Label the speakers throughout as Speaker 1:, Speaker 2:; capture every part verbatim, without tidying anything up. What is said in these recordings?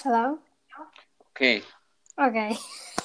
Speaker 1: Hello?
Speaker 2: Okay.
Speaker 1: Okay.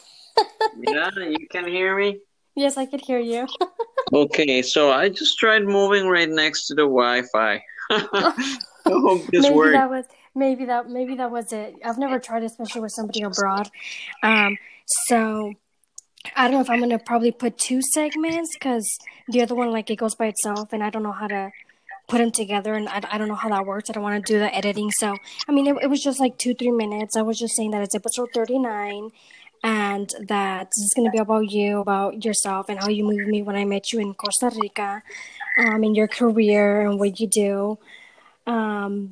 Speaker 2: Yeah, you can hear me?
Speaker 1: Yes, I could hear you.
Speaker 2: Okay, so I just tried moving right next to the Wi-Fi. I hope this
Speaker 1: maybe
Speaker 2: works.
Speaker 1: that was maybe that maybe that was it. I've never tried, especially with somebody abroad. Um, so I don't know if I'm gonna probably put two segments because the other one like it goes by itself, and I don't know how to put them together, and I, I don't know how that works. I don't want to do the editing. So I mean, it, it was just like two three minutes. I was just saying that it's episode thirty-nine. And that this is going to be about you, about yourself, and how you moved me when I met you in Costa Rica, um, and your career and what you do. Um,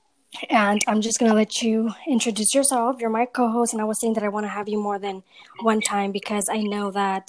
Speaker 1: and I'm just going to let you introduce yourself. You're my co-host, and I was saying that I want to have you more than one time because I know that,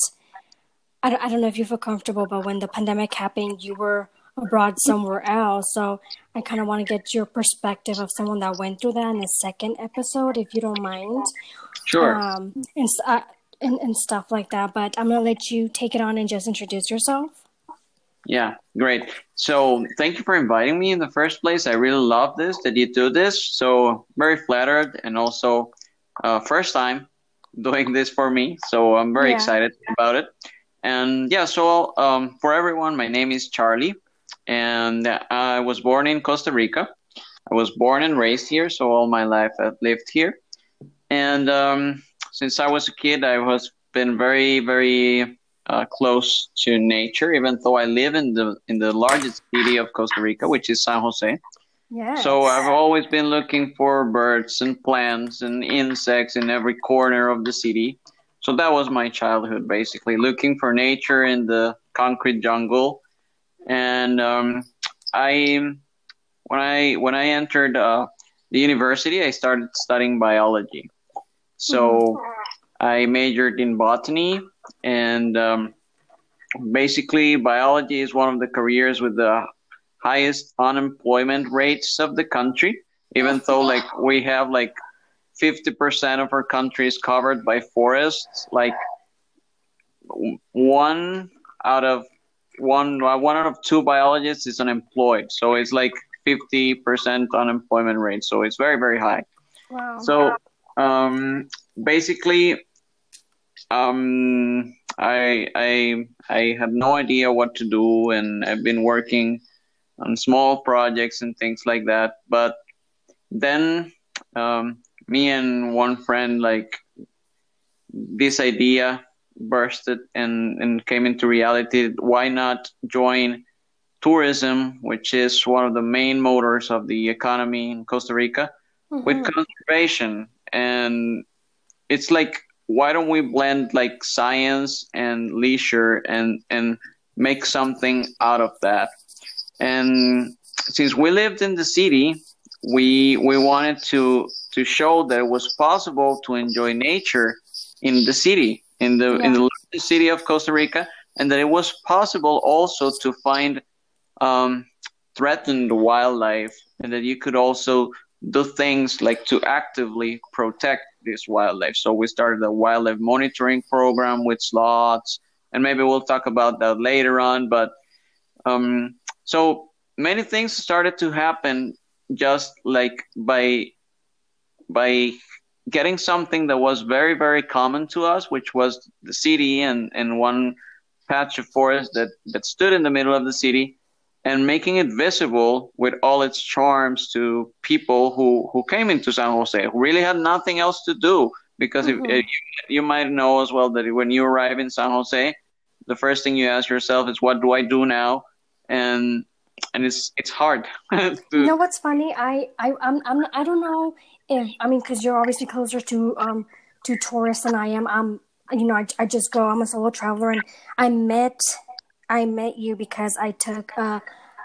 Speaker 1: I don't, I don't know if you feel comfortable, but when the pandemic happened, you were abroad somewhere else. So I kind of want to get your perspective of someone that went through that in a second episode, if you don't mind,
Speaker 2: Sure.
Speaker 1: um, and, uh, and, and stuff like that. But I'm going to let you take it on and just introduce yourself.
Speaker 2: Yeah, great. So thank you for inviting me in the first place. I really love this, that you do this. So very flattered and also uh, first time doing this for me. So I'm very
Speaker 1: Yeah.
Speaker 2: excited about it. And yeah, so um, for everyone, my name is Charlie, and I was born in Costa Rica. I was born and raised here, so all my life I've lived here. And um, since I was a kid, I was been very, very uh, close to nature. Even though I live in the in the largest city of Costa Rica, which is San Jose.
Speaker 1: Yes.
Speaker 2: So I've always been looking for birds and plants and insects in every corner of the city. So that was my childhood, basically looking for nature in the concrete jungle. And um, I when I when I entered uh, the university, I started studying biology.
Speaker 1: Mm-hmm.
Speaker 2: So I majored in botany, and um, basically, biology is one of the careers with the highest unemployment rates of the country. Even though, like, we have like fifty percent of our country is covered by forests, like one out of one one out of two biologists is unemployed. So it's like fifty percent unemployment rate. So it's very very high.
Speaker 1: Wow.
Speaker 2: So um, basically, um, I I I had no idea what to do, and I've been working on small projects and things like that. But then, um, me and one friend, like, this idea bursted and and came into reality. Why not join tourism, which is one of the main motors of the economy in Costa Rica, with
Speaker 1: Mm-hmm.
Speaker 2: conservation? And it's like, why don't we blend like science and leisure and and make something out of that? And since we lived in the city, we we wanted to to show that it was possible to enjoy nature in the city, in the in
Speaker 1: Yeah.
Speaker 2: the largest city of Costa Rica, and that it was possible also to find um, threatened wildlife, and that you could also do things like to actively protect this wildlife. So we started a wildlife monitoring program with sloths, and maybe we'll talk about that later on. But um, so many things started to happen just like by by getting something that was very very common to us, which was the city and and one patch of forest that that stood in the middle of the city, and making it visible with all its charms to people who who came into San Jose, who really had nothing else to do. Because if,
Speaker 1: Mm-hmm.
Speaker 2: if you, you might know as well that when you arrive in San Jose, the first thing you ask yourself is, what do I do now? And and it's it's hard
Speaker 1: You
Speaker 2: to.
Speaker 1: know what's funny? I I I'm, I'm I don't know if I mean because you're obviously closer to um to tourists than I am. I'm you know I, I just go. I'm a solo traveler, and I met I met you because I took uh,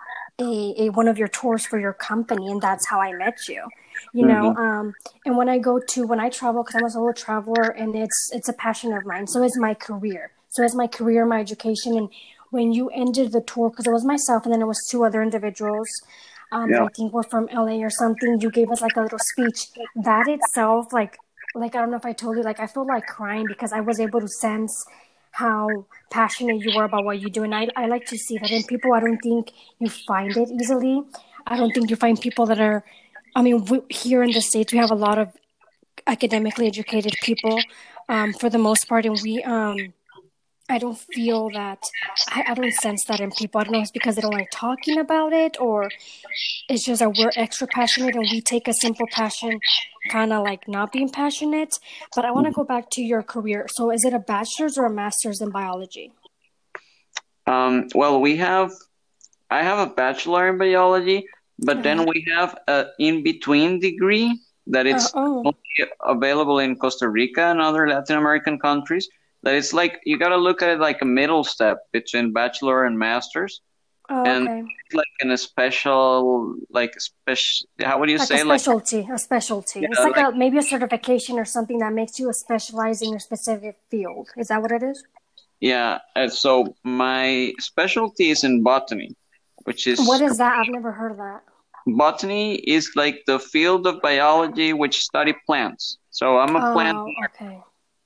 Speaker 1: a a one of your tours for your company, and that's how I met you. You know,
Speaker 2: Mhm.
Speaker 1: um, and when I go to when I travel, because I'm a solo traveler, and it's it's a passion of mine. So is my career. So is my career, my education, and when you ended the tour, because it was myself, and then it was two other individuals um, that
Speaker 2: Yeah.
Speaker 1: I think were from L A or something. You gave us like a little speech. That itself, like, like I don't know if I told you, like I feel like crying because I was able to sense how passionate you were about what you do, and I I like to see that in people. I don't think you find it easily. I don't think you find people that are. I mean, we, here in the States, we have a lot of academically educated people, um, for the most part, and we um. I don't feel that, I, I don't sense that in people. I don't know if it's because they don't like talking about it, or it's just that we're extra passionate and we take a simple passion kind of like not being passionate. But I want to go back to your career. So is it a bachelor's or a master's in biology?
Speaker 2: Um, well, we have, I have a bachelor in biology, but
Speaker 1: Uh-huh.
Speaker 2: then we have a in-between degree that
Speaker 1: Uh,
Speaker 2: it's
Speaker 1: oh,
Speaker 2: only available in Costa Rica and other Latin American countries. That it's like, you got to look at it like a middle step between bachelor and master's.
Speaker 1: oh,
Speaker 2: And
Speaker 1: okay.
Speaker 2: it's like in a special, like, special, how would you
Speaker 1: Like a
Speaker 2: say? Like,
Speaker 1: specialty, a specialty. It's
Speaker 2: yeah,
Speaker 1: like
Speaker 2: like,
Speaker 1: a maybe a certification or something that makes you a specialize in your specific field. Is that what it is?
Speaker 2: yeah. And so my specialty is in botany, which
Speaker 1: What
Speaker 2: is,
Speaker 1: is that? I've never heard of that.
Speaker 2: botany is like the field of biology which study plants. So I'm a plant.
Speaker 1: Oh, okay.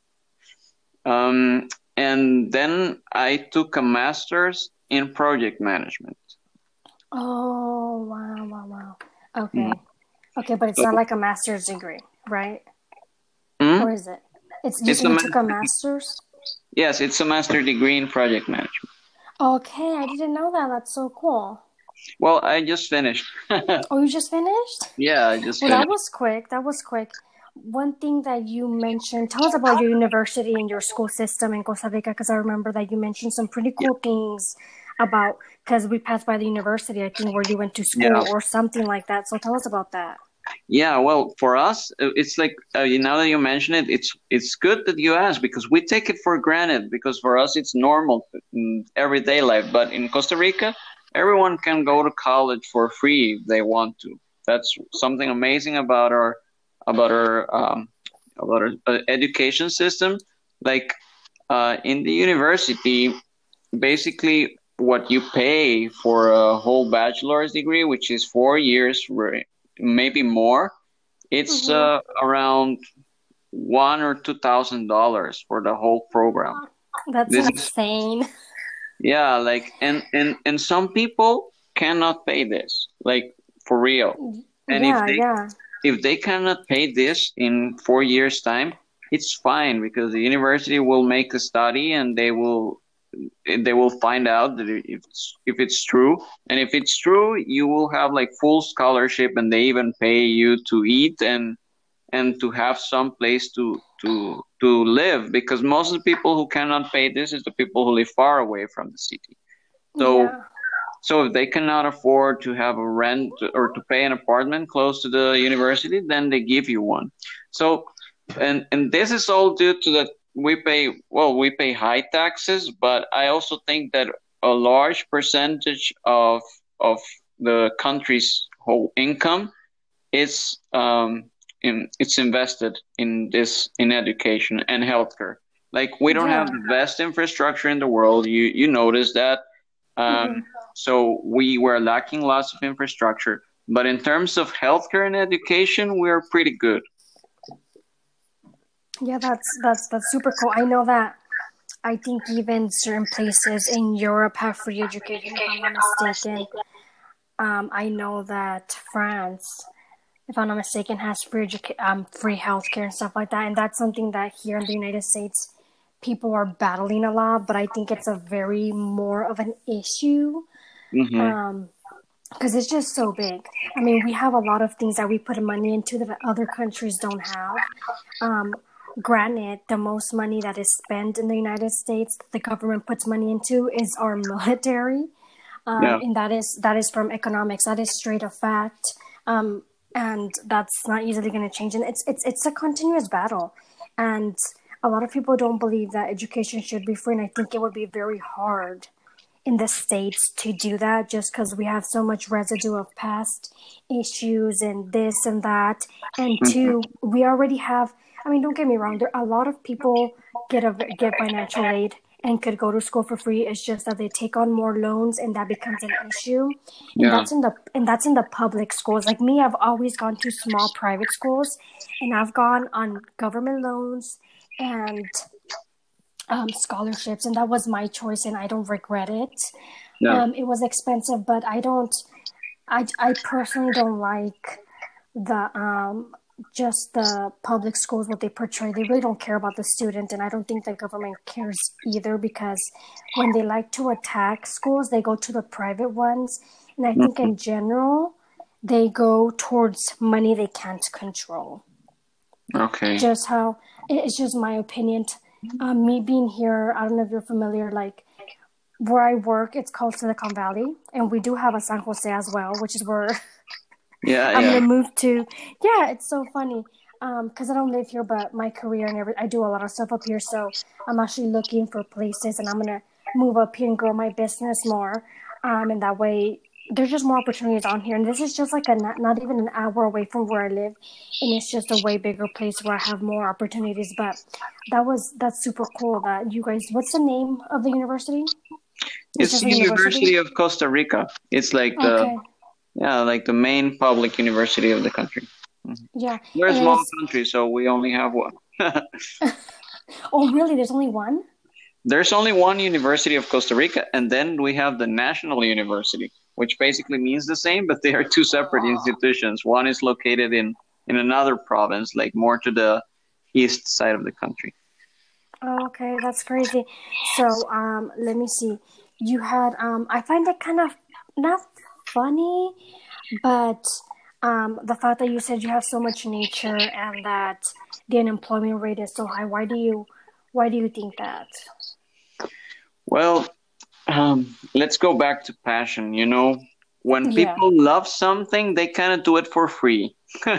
Speaker 2: Um, and then I took a master's in project management.
Speaker 1: Oh, wow, wow, wow. Okay.
Speaker 2: Mm.
Speaker 1: Okay, but it's
Speaker 2: So,
Speaker 1: not like a master's degree, right?
Speaker 2: mm,
Speaker 1: Or is it? It's you
Speaker 2: it's
Speaker 1: said
Speaker 2: a
Speaker 1: you
Speaker 2: ma-
Speaker 1: took a master's?
Speaker 2: yes, it's a master degree in project management.
Speaker 1: Okay, I didn't know that. That's so cool.
Speaker 2: Well, I just finished.
Speaker 1: Oh, you just finished?
Speaker 2: Yeah, I just
Speaker 1: Well, that
Speaker 2: finished.
Speaker 1: was quick. That was quick. One thing that you mentioned, tell us about your university and your school system in Costa Rica, because I remember that you mentioned some pretty
Speaker 2: Yeah,
Speaker 1: cool things about, because we passed by the university, I think, where you went to
Speaker 2: yeah,
Speaker 1: school or something like that. So tell us about that.
Speaker 2: yeah. Well, for us, uh, it's like, uh, you now that you mention it, it's it's good that you ask because we take it for granted because for us it's normal in everyday life. But in Costa Rica, everyone can go to college for free if they want to. That's something amazing about our about our um, about our uh, education system. Like, uh, in the university, basically what you pay for a whole bachelor's degree, which is four years, re- maybe more, it's
Speaker 1: Mm-hmm.
Speaker 2: uh, around one or two thousand dollars for the whole program.
Speaker 1: That's
Speaker 2: This is,
Speaker 1: insane.
Speaker 2: yeah, like, and and and some people cannot pay this, like, for real. And if
Speaker 1: Yeah,
Speaker 2: they
Speaker 1: yeah.
Speaker 2: if they cannot pay this in four years time, it's fine because the university will make a study and they will they will find out that if it's, if it's true, and if it's true, you will have like full scholarship, and they even pay you to eat and and to have some place to to to live, because most of the people who cannot pay this is the people who live far away from the city. So
Speaker 1: Yeah.
Speaker 2: so if they cannot afford to have a rent or to pay an apartment close to the university, then they give you one. So, and and this is all due to that we pay, well, we pay high taxes, but I also think that a large percentage of of the country's whole income is um in it's invested in this, in education and healthcare. Like, we don't have
Speaker 1: Yeah.
Speaker 2: the best infrastructure in the world. You you notice that.
Speaker 1: Mm-hmm.
Speaker 2: Um, so we were lacking lots of infrastructure, but in terms of healthcare and education, we're pretty good.
Speaker 1: Yeah, that's that's that's super cool. I know that I think even certain places in Europe have free education, if I'm not mistaken. Um, I know that France, if I'm not mistaken, has free educa- um, free healthcare and stuff like that. And that's something that here in the United States, people are battling a lot. But I think it's a very more of an issue
Speaker 2: Hmm.
Speaker 1: um, because it's just so big. I mean, we have a lot of things that we put money into that other countries don't have. Um, granted, the most money that is spent in the United States, the government puts money into, is our military. Um,
Speaker 2: Yeah,
Speaker 1: and that is that is from economics. That is straight a fact, um, and that's not easily going to change. And it's it's it's a continuous battle, and a lot of people don't believe that education should be free. And I think it would be very hard in the States to do that, just because we have so much residue of past issues and this and that. And
Speaker 2: hmm,
Speaker 1: two, we already have. I mean, don't get me wrong. There a lot of people get a get financial aid and could go to school for free. It's just that they take on more loans, and that becomes an issue. And
Speaker 2: yeah,
Speaker 1: that's in the and that's in the public schools. Like me, I've always gone to small private schools, and I've gone on government loans and um, scholarships, and that was my choice, and I don't regret it.
Speaker 2: yeah,
Speaker 1: Um, it was expensive, but I don't. I I personally don't like the um just the public schools, what they portray. They really don't care about the student, and I don't think the government cares either, because when they like to attack schools, they go to the private ones, and I think in general they go towards money they can't control.
Speaker 2: Okay.
Speaker 1: Just how it's just my opinion. Um, me being here, I don't know if you're familiar, like where I work, it's called Silicon Valley, and we do have a San Jose as well, which is where
Speaker 2: Yeah,
Speaker 1: I'm
Speaker 2: yeah.
Speaker 1: gonna move to. Yeah, it's so funny because um, I don't live here, but my career and every I do a lot of stuff up here, so I'm actually looking for places, and I'm gonna move up here and grow my business more. Um, and that way, there's just more opportunities on here, and this is just like a not, not even an hour away from where I live, and it's just a way bigger place where I have more opportunities. But that was that's super cool that you guys. What's the name of the university?
Speaker 2: It's, it's the University? University of Costa Rica. It's like the okay. yeah, like the main public university of the country. Mm-hmm.
Speaker 1: Yeah,
Speaker 2: we're a small country, so we only have one.
Speaker 1: Oh, really? There's only one?
Speaker 2: There's only one University of Costa Rica, and then we have the National University, which basically means the same, but they are two separate institutions. One is located in, in another province, like more to the east side of the country.
Speaker 1: Oh, okay, that's crazy. So, um, let me see. You had, um, I find it kind of not funny, but um, the fact that you said you have so much nature and that the unemployment rate is so high. Why do you, why do you think that?
Speaker 2: Well, um, let's go back to passion. You know, when people yeah. love something, they kind of do it for free.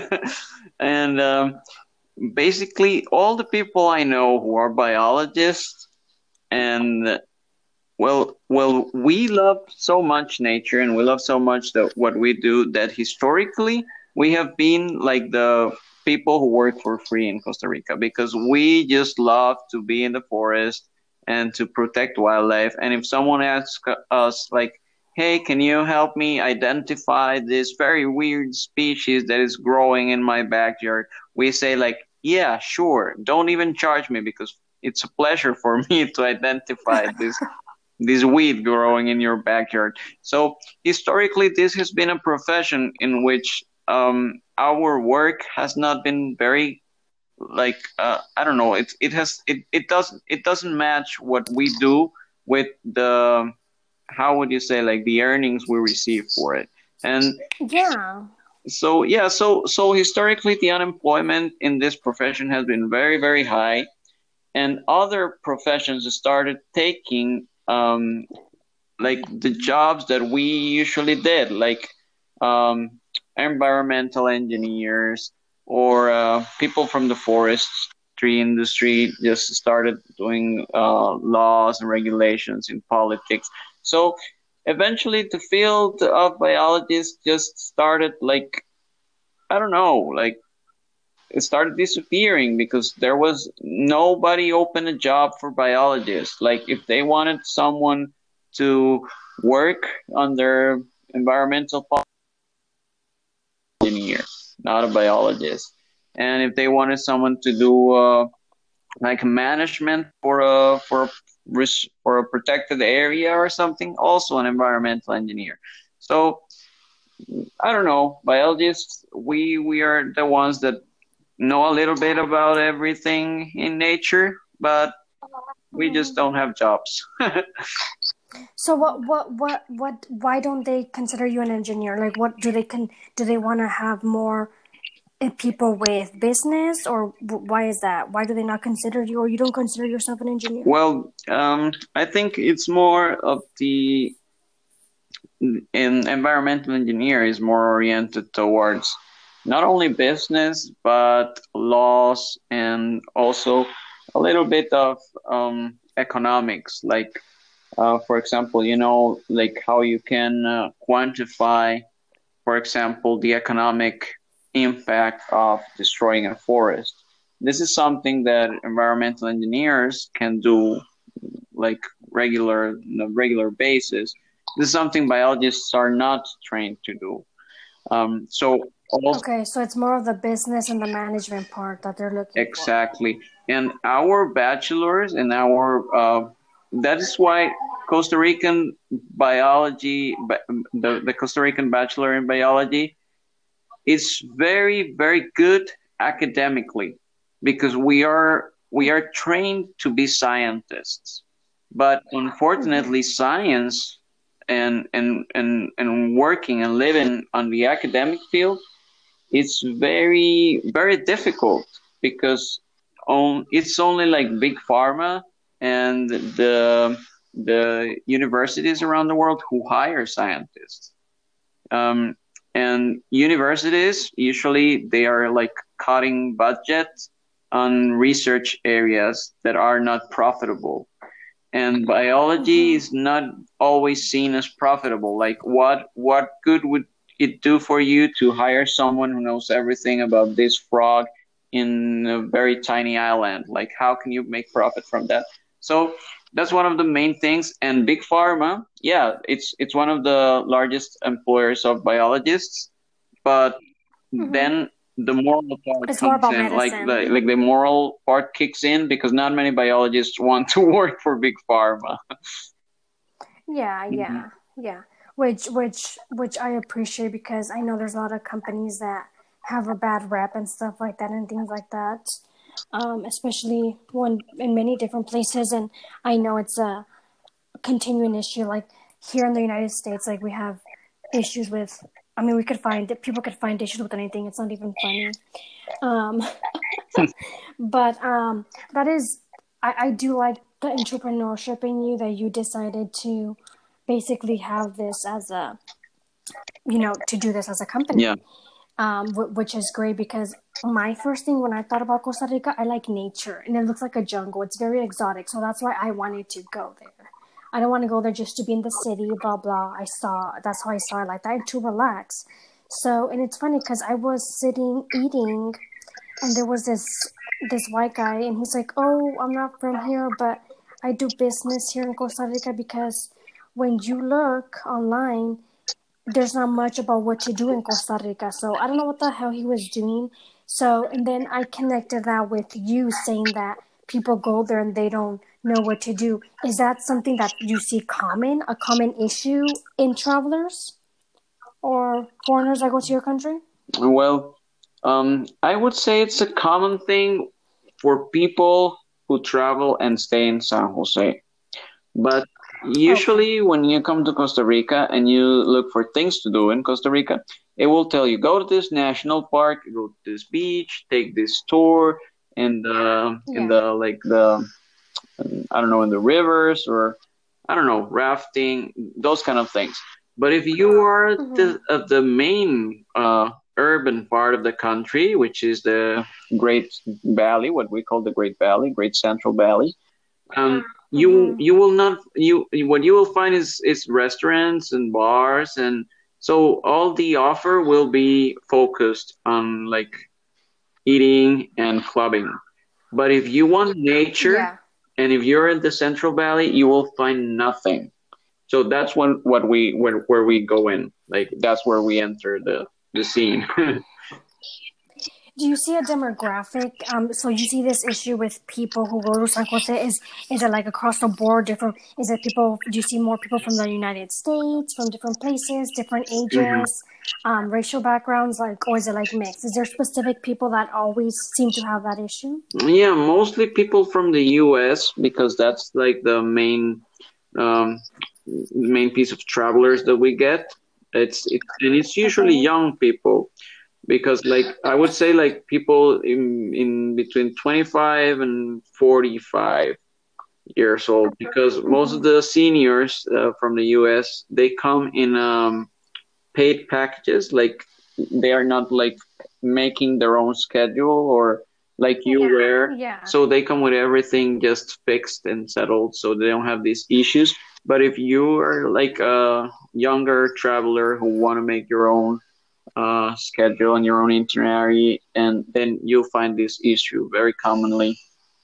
Speaker 2: And um, basically, all the people I know who are biologists, and well, well, we love so much nature, and we love so much that what we do that historically we have been like the people who work for free in Costa Rica, because we just love to be in the forest and to protect wildlife. And if someone asks us like, hey, can you help me identify this very weird species that is growing in my backyard? We say like, yeah, sure. Don't even charge me, because it's a pleasure for me to identify this this weed growing in your backyard. So historically, this has been a profession in which um, our work has not been very like uh, I don't know. It it has it it doesn't it doesn't match what we do with the, how would you say, like the earnings we receive for it. And
Speaker 1: yeah.
Speaker 2: So yeah, so so historically the unemployment in this profession has been very very high, and other professions started taking um like the jobs that we usually did, like um environmental engineers, or uh, people from the forestry industry just started doing uh, laws and regulations in politics. So eventually the field of biologists just started like, I don't know, like it started disappearing, because there was nobody open a job for biologists. Like if they wanted someone to work on their environmental policy, engineer, not a biologist. And if they wanted someone to do uh, like management for a for a for a protected area or something, also an environmental engineer. So I don't know, biologists, we we are the ones that know a little bit about everything in nature, but we just don't have jobs.
Speaker 1: So what, what, what, what, why don't they consider you an engineer? Like, what do they can, do they want to have more people with business, or why is that? Why do they not consider you, or you don't consider yourself an engineer?
Speaker 2: Well, um, I think it's more of the, an environmental engineer is more oriented towards not only business, but laws, and also a little bit of um, economics, like, Uh, for example, you know, like how you can uh, quantify, for example, the economic impact of destroying a forest. This is something that environmental engineers can do, like regular, on a regular basis. This is something biologists are not trained to do. Um, so
Speaker 1: also, okay, so it's more of the business and the management part that they're looking
Speaker 2: exactly. for. Exactly, and our bachelors and our uh, that is why Costa Rican biology, the, the Costa Rican bachelor in biology is very, very good academically, because we are we are trained to be scientists, but
Speaker 1: Mm-hmm.
Speaker 2: unfortunately, science and and and and working and living on the academic field, it's very very difficult because on it's only like big pharma and the the universities around the world who hire scientists. Um, and universities usually they are like cutting budgets on research areas that are not profitable, and biology
Speaker 1: Mm-hmm.
Speaker 2: is not always seen as profitable. Like what what good would it do for you to hire someone who knows everything about this frog in a very tiny island? Like how can you make profit from that? So that's one of the main things. And big pharma, yeah, it's it's one of the largest employers of biologists, but
Speaker 1: Mm-hmm.
Speaker 2: then the moral part
Speaker 1: It's more
Speaker 2: comes
Speaker 1: about
Speaker 2: in, like
Speaker 1: medicine.
Speaker 2: the like the moral part kicks in because not many biologists want to work for big pharma.
Speaker 1: Yeah,
Speaker 2: Mhm.
Speaker 1: yeah, yeah. Which which which I appreciate because I know there's a lot of companies that have a bad rep and stuff like that and things like that. Um, especially when in many different places, and I know it's a continuing issue. Like here in the United States, like we have issues with. I mean, we could find people could find issues with anything. It's not even funny. Um, but um, that is, I, I do like the entrepreneurship in you that you decided to basically have this as a, you know, to do this as a
Speaker 2: Yeah.
Speaker 1: company, um, w- which is great because my first thing when I thought about Costa Rica, I like nature and it looks like a jungle. It's very exotic. So that's why I wanted to go there. I don't want to go there just to be in the city, blah, blah. I saw, that's how I saw it like that, to relax. So, and it's funny because I was sitting eating and there was this this white guy and he's like, oh, I'm not from here, but I do business here in Costa Rica because when you look online there's not much about what to do in Costa Rica. So I don't know what the hell he was doing. So and then I connected that with you saying that people go there and they don't know what to do. Is that something that you see common, a common issue in travelers or foreigners that go to your country?
Speaker 2: Well, um, I would say it's a common thing for people who travel and stay in San Jose. But
Speaker 1: Okay.
Speaker 2: usually, when you come to Costa Rica and you look for things to do in Costa Rica, it will tell you go to this national park, go to this beach, take this tour, and uh, in
Speaker 1: Yeah.
Speaker 2: the like the I don't know in the rivers or I don't know rafting, those kind of things. But if you are
Speaker 1: Mm-hmm.
Speaker 2: the of the main uh, urban part of the country, which is the Great Valley, what we call the Great Valley, Great Central Valley, um, you
Speaker 1: Mm-hmm.
Speaker 2: you will not you what you will find is is restaurants and bars, and so all the offer will be focused on like eating and clubbing. But if you want nature
Speaker 1: Yeah.
Speaker 2: and if you're in the Central Valley, you will find nothing. So that's when what we where, where we go in. Like that's where we enter the the scene.
Speaker 1: Do you see a demographic? Um, so you see this issue with people who go to San Jose. Is is it like across the board? Different? Is it people? Do you see more people from the United States, from different places, different
Speaker 2: Mhm.
Speaker 1: ages, um, racial backgrounds? Like, or is it like mixed? Is there specific people that always seem to have that issue?
Speaker 2: Yeah, mostly people from the U S because that's like the main um, main piece of travelers that we get. It's it, and it's usually
Speaker 1: Okay.
Speaker 2: young people because like I would say like people in in between twenty-five and forty-five years old because most of
Speaker 1: Mm-hmm.
Speaker 2: the seniors uh, from the U S they come in um, paid packages, like they are not like making their own schedule or like you were,
Speaker 1: Yeah.
Speaker 2: so they come with everything just fixed and settled so they don't have these issues. But if you are like a younger traveler who want to make your own uh, schedule and your own itinerary, and then you'll find this issue very commonly.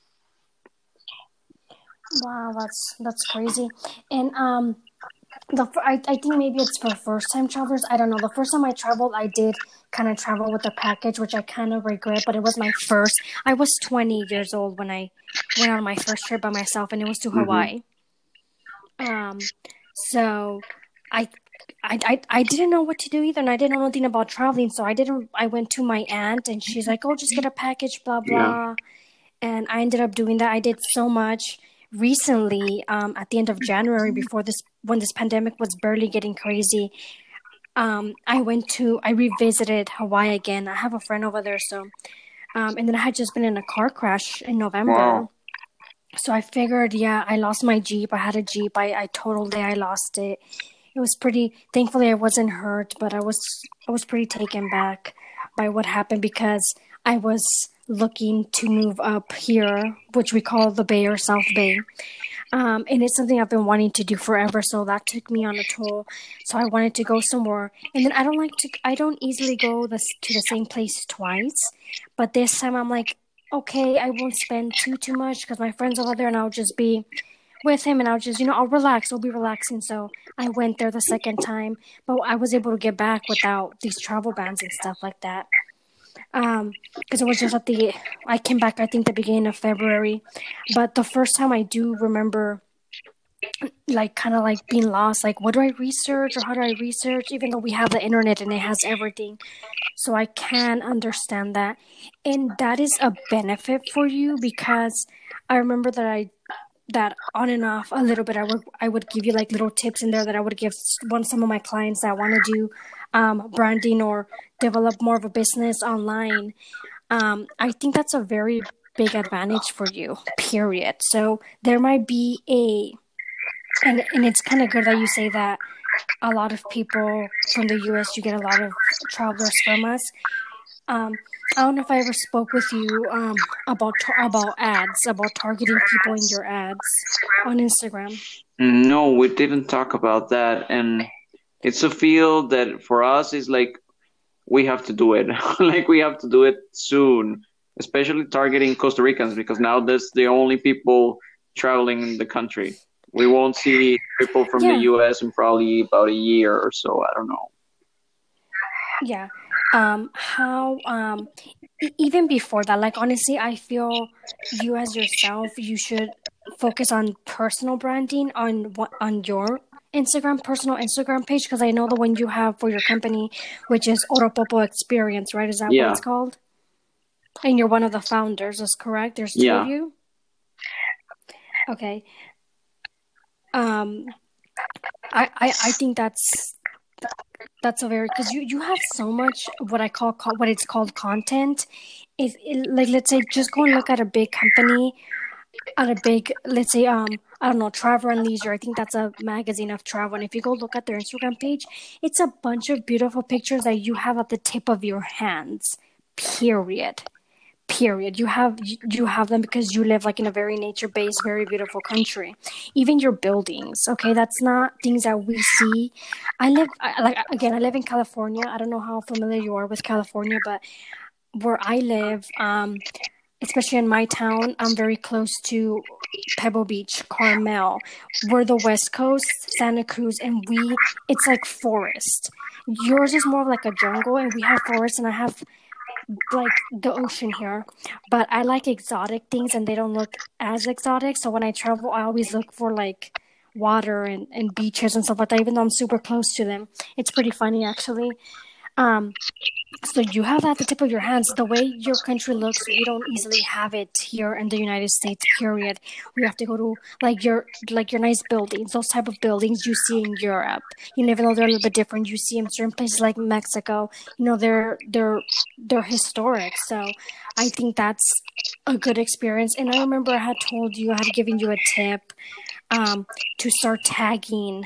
Speaker 1: Wow, that's that's crazy. And um, the I, I think maybe it's for first time travelers. I don't know. The first time I traveled, I did kind of travel with a package, which I kind of regret. But it was my first. I was twenty years old when I went on my first trip by myself, and it was to
Speaker 2: Hmm.
Speaker 1: Hawaii. Um, so I I, I, I didn't know what to do either, and I didn't know anything about traveling. So I didn't. I went to my aunt, and she's like, "Oh, just get a package, blah
Speaker 2: Yeah.
Speaker 1: blah." And I ended up doing that. I did so much recently. Um, at the end of January, before this, when this pandemic was barely getting crazy, um, I went to. I revisited Hawaii again. I have a friend over there, so. Um, and then I had just been in a car crash in November.
Speaker 2: Wow.
Speaker 1: So I figured, yeah, I lost my Jeep. I had a Jeep. I, I totaled it. I lost it. It was pretty, thankfully I wasn't hurt, but I was, I was pretty taken back by what happened because I was looking to move up here, which we call the Bay or South Bay. Um, and it's something I've been wanting to do forever. So that took me on a toll. So I wanted to go somewhere. And then I don't like to, I don't easily go this, to the same place twice. But this time I'm like, okay, I won't spend too, too much because my friend's over there and I'll just be with him and I'll just, you know, I'll relax. I'll be relaxing. So I went there the second time, but I was able to get back without these travel bans and stuff like that. Um, because it was just at the, I came back, I think the beginning of February, but the first time I do remember like kind of like being lost, like what do I research or how do I research, even though we have the internet and it has everything. So I can understand that. And that is a benefit for you because I remember that I, that on and off a little bit, I would, I would give you like little tips in there that I would give one, some of my clients that want to do um, branding or develop more of a business online. Um, I think that's a very big advantage for you, period. So there might be a, and, and it's kind of good that you say that a lot of people from the U S, you get a lot of travelers from us. Um, I don't know if I ever spoke with you um, about about ads, about targeting people in your ads on Instagram.
Speaker 2: No, we didn't talk about that, and it's a field that for us is like we have to do it. Like we have to do it soon, especially targeting Costa Ricans because now that's the only people traveling in the country. We won't see people from the
Speaker 1: Yeah,
Speaker 2: U S in probably about a year or so. I don't know.
Speaker 1: yeah. Um, how um, e- even before that, like honestly, I feel you as yourself, you should focus on personal branding on what on your Instagram personal Instagram page because I know the one you have for your company, which is Oropopo Experience, right? Is that what it's
Speaker 2: Yeah,
Speaker 1: called? And you're one of the founders, is correct? There's two of
Speaker 2: yeah.
Speaker 1: you? Okay. Um, I, I, I think that's that's a very because you, you have so much what I call, call what it's called content. If it, like let's say just go and look at a big company at a big let's say um I don't know Travel and Leisure. I think that's a magazine of travel. And if you go look at their Instagram page, it's a bunch of beautiful pictures that you have at the tip of your hands. Period. Period. You have you have them because you live like in a very nature-based, very beautiful country. Even your buildings, okay, that's not things that we see. I live I, like again. I live in California. I don't know how familiar you are with California, but where I live, um, especially in my town, I'm very close to Pebble Beach, Carmel. We're the West Coast, Santa Cruz, and we it's like forest. Yours is more of like a jungle, and we have forest, and I have like the ocean here, but I like exotic things and they don't look as exotic. So when I travel, I always look for like water and, and beaches and stuff like that, even though I'm super close to them. It's pretty funny actually. Um, so you have at the tip of your hands. The way your country looks, we don't easily have it here in the United States, period. We have to go to like your like your nice buildings, those type of buildings you see in Europe. You know, even though they're a little bit different, you see in certain places like Mexico. You know, they're they're they're historic. So I think that's a good experience. And I remember I had told you, I had given you a tip um, to start tagging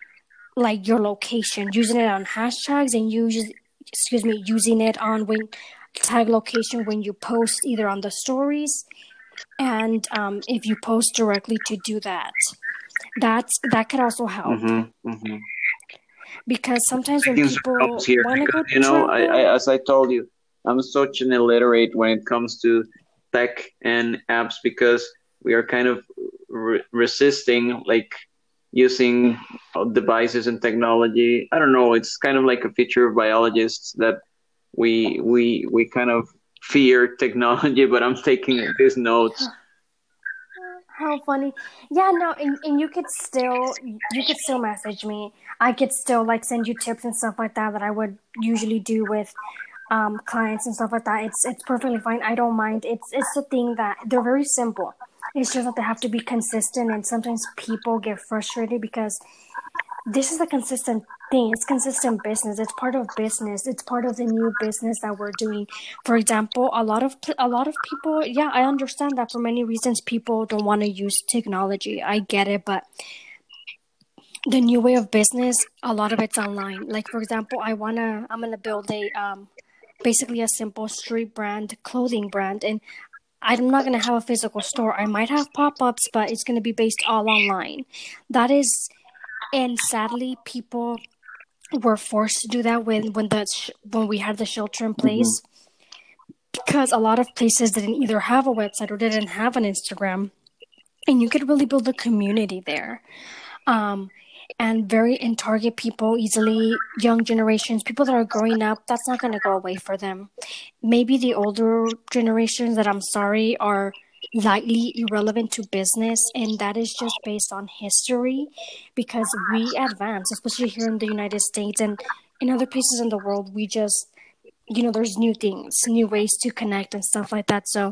Speaker 1: like your location, using it on hashtags and use excuse me, using it on when tag location when you post either on the stories and um, if you post directly to do that. That's that could also help
Speaker 2: Mm-hmm, mm-hmm.
Speaker 1: because sometimes when
Speaker 2: Things
Speaker 1: people
Speaker 2: helps here
Speaker 1: want to
Speaker 2: because
Speaker 1: go
Speaker 2: you know, I,
Speaker 1: travel,
Speaker 2: I as I told you, I'm such an illiterate when it comes to tech and apps because we are kind of re- resisting like using devices and technology. I don't know. It's kind of like a feature of biologists that we we we kind of fear technology. But I'm taking these notes.
Speaker 1: How funny. Yeah, no, and, and you could still you could still message me. I could still like send you tips and stuff like that that I would usually do with um clients and stuff like that. It's it's perfectly fine. I don't mind. It's it's the thing that they're very simple. It's just that they have to be consistent, and sometimes people get frustrated because this is a consistent thing. It's consistent business. It's part of business. It's part of the new business that we're doing. For example, a lot of a lot of people, yeah, I understand that for many reasons people don't want to use technology. I get it, but the new way of business, a lot of it's online. Like for example, I wanna I'm gonna build a um basically a simple street brand clothing brand, and I'm not gonna have a physical store. I might have pop-ups, but it's gonna be based all online. That is and sadly, people were forced to do that when when the sh- when we had the shelter in place, mm-hmm. because a lot of places didn't either have a website or didn't have an Instagram, and you could really build a community there. Um, and very and target people easily, young generations, people that are growing up. That's not going to go away for them. Maybe the older generations that I'm sorry are lightly irrelevant to business, and that is just based on history, because we advance, especially here in the United States and in other places in the world. We just, you know, there's new things, new ways to connect and stuff like that. So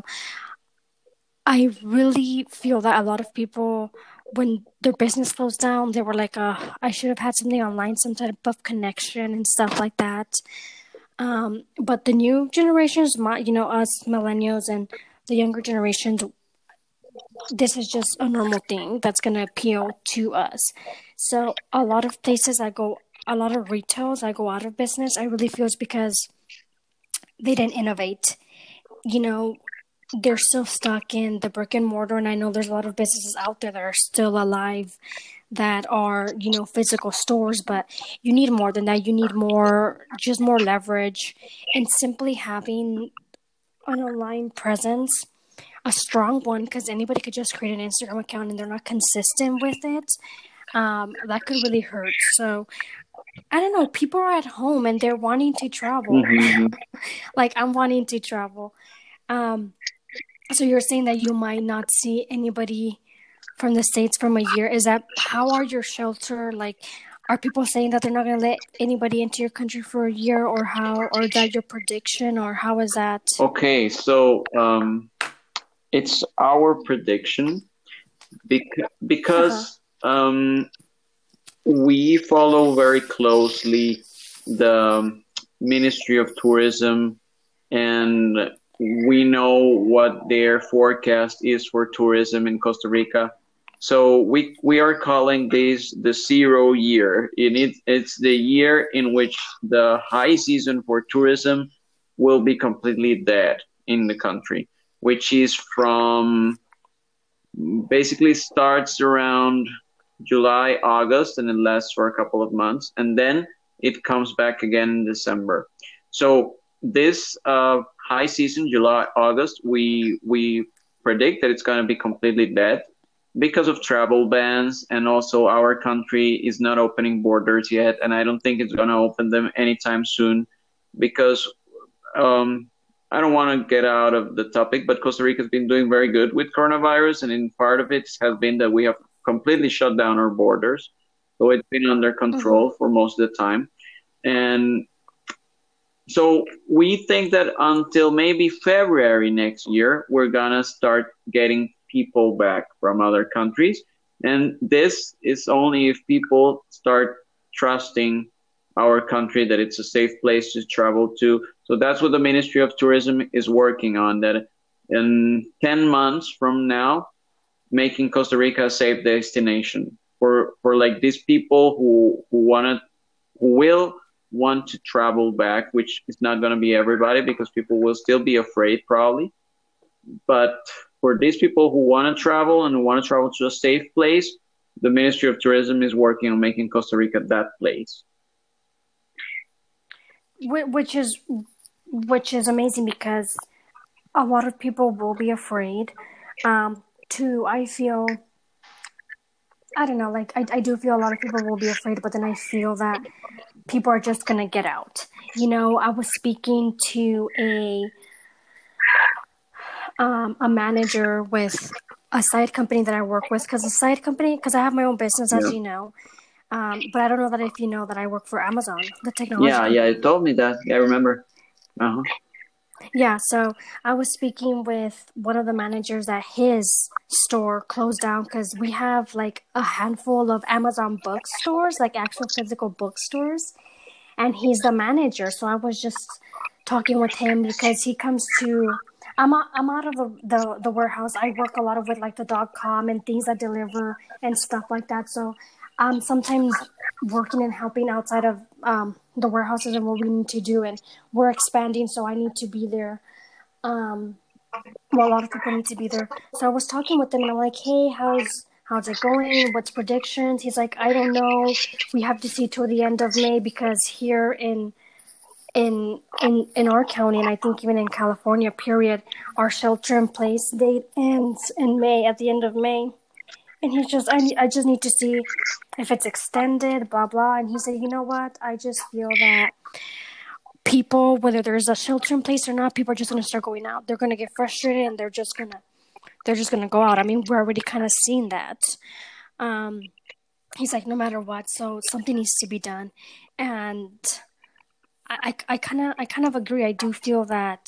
Speaker 1: I really feel that a lot of people, when their business slows down, they were like, uh, I should have had something online, some type of connection and stuff like that. Um, but the new generations, you know, us millennials and the younger generations, this is just a normal thing that's going to appeal to us. So a lot of places I go, a lot of retails I go out of business, I really feel it's because they didn't innovate. You know, they're still stuck in the brick and mortar, and I know there's a lot of businesses out there that are still alive that are, you know, physical stores, but you need more than that. You need more, just more leverage, and simply having an online presence, a strong one, because anybody could just create an Instagram account and they're not consistent with it. Um, that could really hurt. So I don't know, people are at home and they're wanting to travel. Mm-hmm. Like I'm wanting to travel. Um, so you're saying that you might not see anybody from the States from a year. Is that, how are your shelter? Like, are people saying that they're not going to let anybody into your country for a year, or how, or is that your prediction, or how is that?
Speaker 2: Okay, so um, it's our prediction bec- because uh-huh. um, we follow very closely the Ministry of Tourism, and we know what their forecast is for tourism in Costa Rica. So we we are calling this the zero year. It, it's the year in which the high season for tourism will be completely dead in the country, which is from basically starts around July, August, and it lasts for a couple of months, and then it comes back again in December. So this uh, high season, July, August, we we predict that it's going to be completely dead because of travel bans, and also our country is not opening borders yet, and I don't think it's going to open them anytime soon, because um, I don't want to get out of the topic, but Costa Rica has been doing very good with coronavirus, and in part of it has been that we have completely shut down our borders, so it's been under control mm-hmm. for most of the time. And so we think that until maybe February next year, we're going to start getting people back from other countries. And this is only if people start trusting our country that it's a safe place to travel to. So that's what the Ministry of Tourism is working on, that in ten months from now, making Costa Rica a safe destination for, for like these people who, who want to, who will want to travel back, which is not going to be everybody because people will still be afraid probably. But for these people who want to travel and who want to travel to a safe place, the Ministry of Tourism is working on making Costa Rica that place.
Speaker 1: Which is, which is amazing, because a lot of people will be afraid. Um, to, I feel, I don't know, like I, I do feel a lot of people will be afraid, but then I feel that people are just going to get out. You know, I was speaking to a um, a manager with a side company that I work with, because a side company, because I have my own business, as
Speaker 2: Yeah.
Speaker 1: you know. Um, but I don't know that if you know that I work for Amazon, the technology
Speaker 2: Yeah, yeah,
Speaker 1: company.
Speaker 2: you told me that. Yeah, I remember. Uh-huh.
Speaker 1: Yeah, so I was speaking with one of the managers at his store closed down because we have like a handful of Amazon bookstores, like actual physical bookstores, and he's the manager. So I was just talking with him because he comes to. I'm out, I'm out of the, the the warehouse. I work a lot of with like the dot com and things that deliver and stuff like that. So I'm sometimes working and helping outside of um, the warehouses and what we need to do, and we're expanding, so I need to be there. Um, well, a lot of people need to be there. So I was talking with him, and I'm like, "Hey, how's how's it going? What's predictions?" He's like, "I don't know. We have to see till the end of May because here in in in in our county, and I think even in California, period, our shelter in place date ends in May, at the end of May." And he's just, I I just need to see if it's extended, blah blah. And he said, "You know what? I just feel that people, whether there's a shelter in place or not, people are just gonna start going out. They're gonna get frustrated, and they're just gonna they're just gonna go out. I mean, we're already kind of seeing that." Um, he's like, "No matter what, so something needs to be done," and I I kind of I kind of agree. I do feel that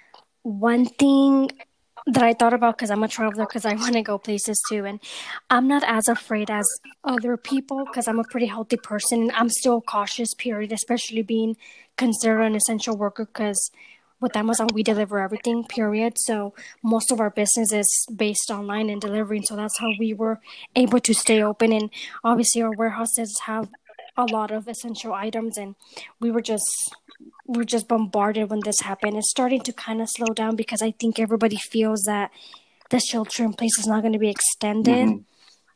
Speaker 1: one thing that I thought about, because I'm a traveler, because I want to go places too, and I'm not as afraid as other people because I'm a pretty healthy person. I'm still cautious, period, especially being considered an essential worker because with Amazon we deliver everything, period. So most of our business is based online and delivering. So that's how we were able to stay open. And obviously our warehouses have a lot of essential items, and we were just we're just bombarded when this happened. It's starting to kind of slow down because I think everybody feels that the shelter in place is not going to be extended.
Speaker 2: Mm-hmm.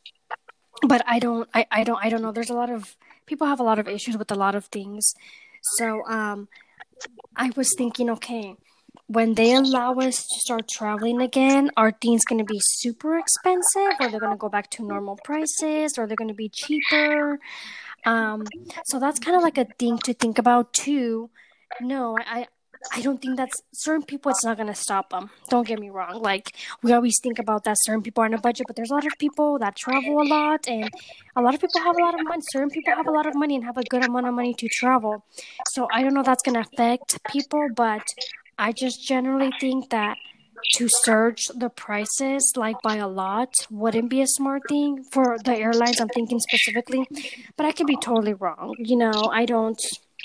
Speaker 1: But I don't, I, I don't, I don't know. There's a lot of people have a lot of issues with a lot of things. So um, I was thinking, okay, when they allow us to start traveling again, are things going to be super expensive, or they're going to go back to normal prices, or they're going to be cheaper? Um, so that's kind of like a thing to think about too. No, I, I, I don't think that's certain people. It's not gonna stop them. Don't get me wrong. Like we always think about that certain people are on a budget, but there's a lot of people that travel a lot, and a lot of people have a lot of money. Certain people have a lot of money and have a good amount of money to travel. So I don't know if that's gonna affect people, but I just generally think that to surge the prices like by a lot wouldn't be a smart thing for the airlines. I'm thinking specifically, but I could be totally wrong. You know, I don't.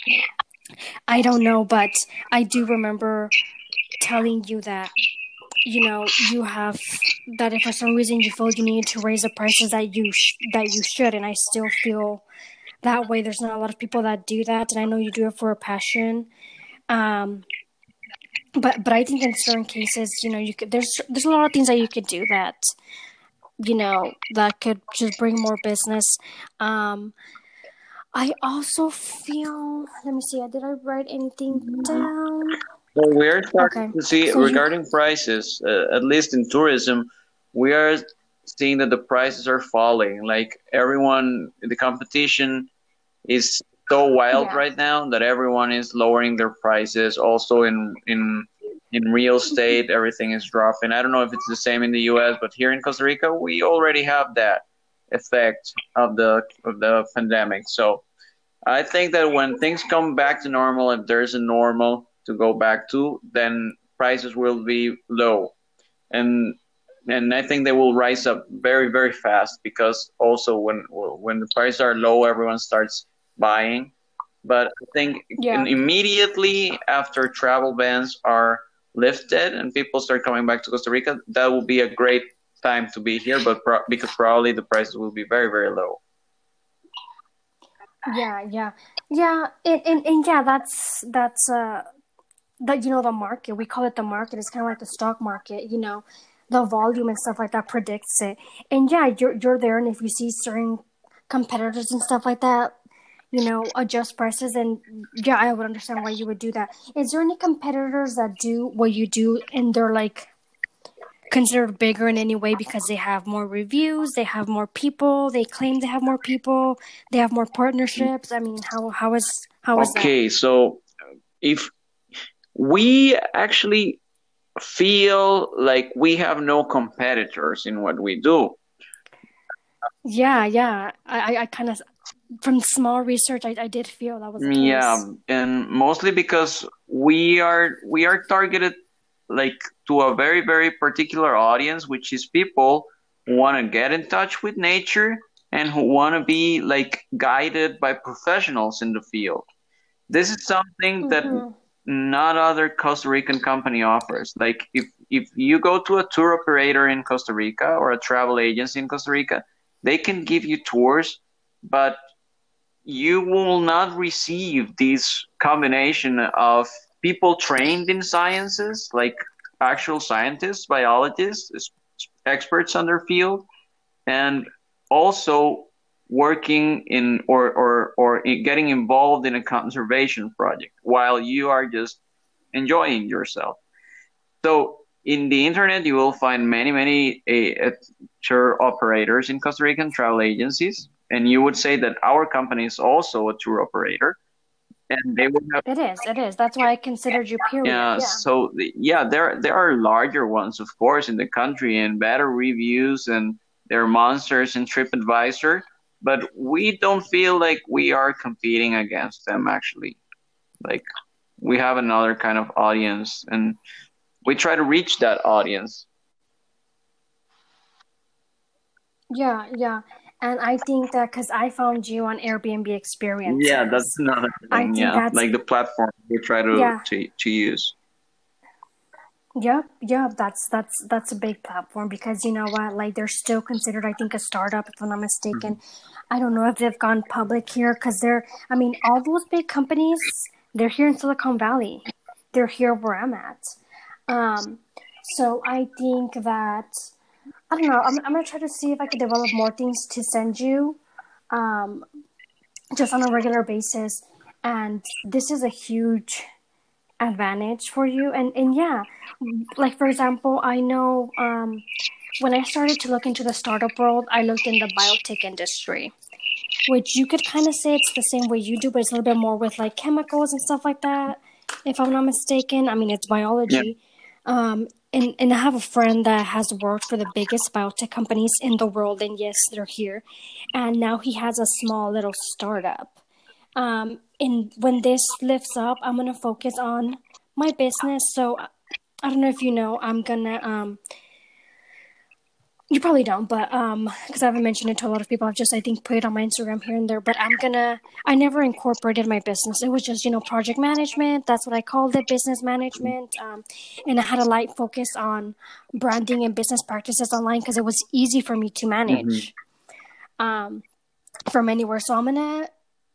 Speaker 1: I don't know, but I do remember telling you that, you know, you have that if for some reason you feel you need to raise the prices that you sh- that you should, and I still feel that way. There's not a lot of people that do that, and I know you do it for a passion. Um, but but I think in certain cases, you know, you could there's there's a lot of things that you could do that, you know, that could just bring more business. Um, I also feel. Let me see. Did I write anything down?
Speaker 2: So we are starting
Speaker 1: Okay,
Speaker 2: to see
Speaker 1: so you.
Speaker 2: regarding prices, uh, at least in tourism, we are seeing that the prices are falling. Like everyone, the competition is so wild
Speaker 1: Yeah.
Speaker 2: right now that everyone is lowering their prices. Also in in in real estate, everything is dropping. I don't know if it's the same in the U S, but here in Costa Rica, we already have that effect of the of the pandemic. So I think that when things come back to normal, if there's a normal to go back to, then prices will be low, and and I think they will rise up very very fast because also when when the prices are low, everyone starts buying. But I think
Speaker 1: Yeah.
Speaker 2: immediately after travel bans are lifted and people start coming back to Costa Rica, that will be a great time to be here. But pro- because probably the prices will be very very low.
Speaker 1: Yeah, yeah, yeah, and, and, and yeah, that's that's uh that you know the market. We call it the market. It's kind of like the stock market. You know, the volume and stuff like that predicts it. And yeah, you're you're there, and if you see certain competitors and stuff like that, you know, adjust prices, and yeah, I would understand why you would do that. Is there any competitors that do what you do, and they're like considered bigger in any way because they have more reviews, they have more people, they claim they have more people, they have more partnerships? I mean, how how is how is that?
Speaker 2: Okay, so if we actually feel like we have no competitors in what we do.
Speaker 1: Yeah, yeah. I, I, I kind of, from small research, I, I did feel that was the
Speaker 2: Yeah,
Speaker 1: case.
Speaker 2: and mostly because we are we are targeted like to a very very particular audience, which is people who want to get in touch with nature and who want to be like guided by professionals in the field. This is something that
Speaker 1: Mm-hmm.
Speaker 2: not other Costa Rican company offers. Like if if you go to a tour operator in Costa Rica or a travel agency in Costa Rica, they can give you tours, but you will not receive this combination of people trained in sciences, like actual scientists, biologists, experts on their field, and also working in or, or, or getting involved in a conservation project while you are just enjoying yourself. So in the internet, you will find many, many uh, tour operators in Costa Rican travel agencies, and you would say that our company is also a tour operator, and they would have
Speaker 1: It is, it is. That's why I considered you, period.
Speaker 2: yeah.
Speaker 1: Yeah.
Speaker 2: So yeah, there there are larger ones, of course, in the country and better reviews, and they're monsters in TripAdvisor, but we don't feel like we are competing against them actually. Like we have another kind of audience, and we try to reach that audience.
Speaker 1: Yeah, yeah. And I think that because I found you on Airbnb
Speaker 2: Yeah, that's
Speaker 1: experiences,
Speaker 2: another
Speaker 1: I
Speaker 2: thing.
Speaker 1: think
Speaker 2: Yeah,
Speaker 1: that's,
Speaker 2: like the platform we try to
Speaker 1: yeah,
Speaker 2: to to use.
Speaker 1: yeah, yeah, that's that's that's a big platform because you know what, like they're still considered, I think, a startup if I'm not
Speaker 2: Mhm.
Speaker 1: mistaken. I don't know if they've gone public here because they're, I mean, all those big companies, they're here in Silicon Valley. They're here where I'm at. Um, so I think that I don't know. I'm I'm gonna try to see if I can develop more things to send you, um, just on a regular basis. And this is a huge advantage for you. And and yeah, like for example, I know um, when I started to look into the startup world, I looked in the biotech industry, which you could kind of say it's the same way you do, but it's a little bit more with like chemicals and stuff like that. If I'm not mistaken, I mean it's
Speaker 2: Yeah.
Speaker 1: biology. Um, and and I have a friend that has worked for the biggest biotech companies in the world, and yes, they're here. And now he has a small little startup. Um, and when this lifts up, I'm gonna focus on my business. So I don't know if you know, I'm gonna um you probably don't, but um, because I haven't mentioned it to a lot of people, I've just I think put it on my Instagram here and there. But I'm gonna, I never incorporated my business. It was just you know project management. That's what I called it, business management. Um, and I had a light focus on branding and business practices online because it was easy for me to
Speaker 2: Hmm.
Speaker 1: manage um from anywhere. So I'm gonna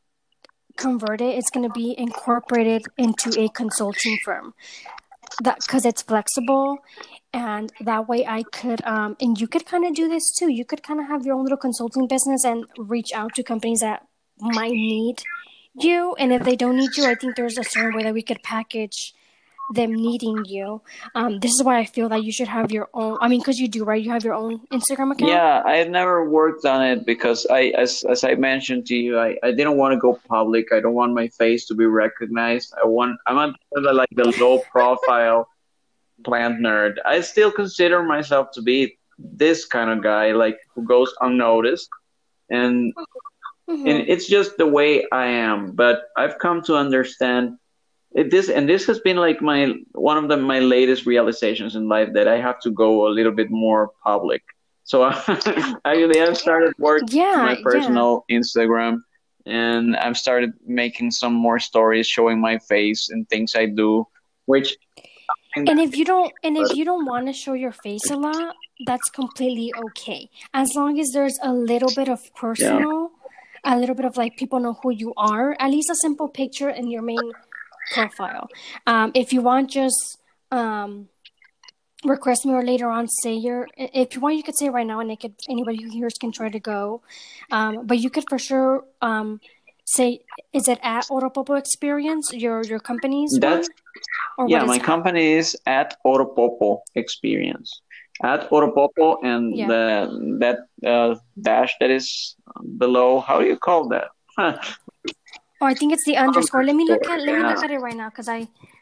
Speaker 1: convert it. It's gonna be incorporated into a consulting firm that because it's flexible and that way I could um and you could kind of do this too. You could kind of have your own little consulting business and reach out to companies that might need you, and if they don't need you, I think there's a certain way that we could package them needing you. Um this is why I feel that you should have your own, I mean, because you do, right? You have your own Instagram account.
Speaker 2: Yeah, I had never worked on it because I, as as I mentioned to you, I, I didn't want to go public. I don't want my face to be recognized. I want I'm a, like the low profile plant nerd. I still consider myself to be this kind of guy, like who goes unnoticed, and and
Speaker 1: Mm-hmm.
Speaker 2: it's just the way I am. But I've come to understand it, this, and this has been like my one of the my latest realizations in life that I have to go a little bit more public. So actually, I've started working on
Speaker 1: Yeah,
Speaker 2: my
Speaker 1: yeah.
Speaker 2: personal Instagram, and I've started making some more stories showing my face and things I do, which
Speaker 1: And if you don't and if you don't want to show your face a lot, that's completely okay. As long as there's a little bit of
Speaker 2: yeah.
Speaker 1: personal, a little bit of like people know who you are, at least a simple picture in your main profile. Um, if you want, just um, request me or later on say your. If you want, you could say it right now, and it could anybody who hears can try to go. Um, but you could for sure um, say, is it at Oropopo Experience your your company's
Speaker 2: That's
Speaker 1: one, or what
Speaker 2: Yeah,
Speaker 1: is
Speaker 2: my
Speaker 1: it?
Speaker 2: company is at Oropopo Experience. At Oropopo, and
Speaker 1: Yeah.
Speaker 2: the that uh, dash that is below. How do you call that?
Speaker 1: Oh, I think it's the underscore. Let me look
Speaker 2: Underscore.
Speaker 1: at let me
Speaker 2: Yeah.
Speaker 1: look at it right now because I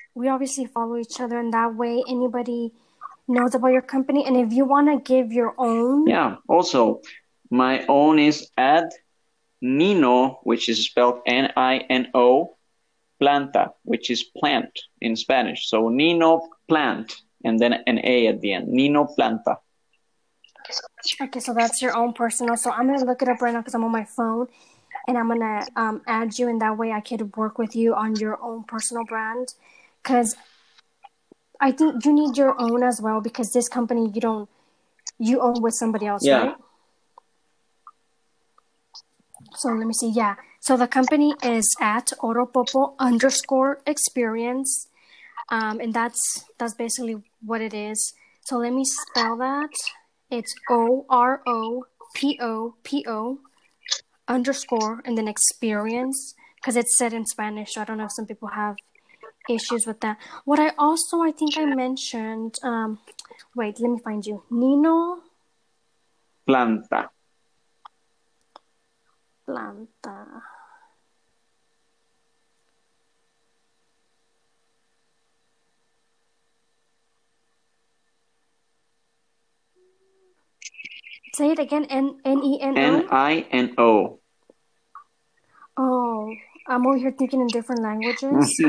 Speaker 1: we obviously follow each other, and that way anybody knows about your company. And if you want to give your own,
Speaker 2: Yeah. Also, my own is at Nino, which is spelled N I N O, planta, which is plant in Spanish. So Nino plant, and then an A at the end. Nino planta.
Speaker 1: Okay, so that's your own personal. So I'm gonna look it up right now because I'm on my phone, and I'm gonna um, add you, and that way I could work with you on your own personal brand. Because I think you need your own as well, because this company you don't you own with somebody else,
Speaker 2: Yeah.
Speaker 1: right? So let me see. Yeah. So the company is at Oropopo underscore experience, um, and that's that's basically what it is. So let me spell that. It's O R O P O P O underscore and then experience, because it's said in Spanish. So I don't know if some people have issues with that. What I also I think I mentioned. Um, wait, let me find you. Nino
Speaker 2: Planta.
Speaker 1: Planta. Say it again. N N E N O.
Speaker 2: N I N O.
Speaker 1: Oh, I'm over here thinking in different languages.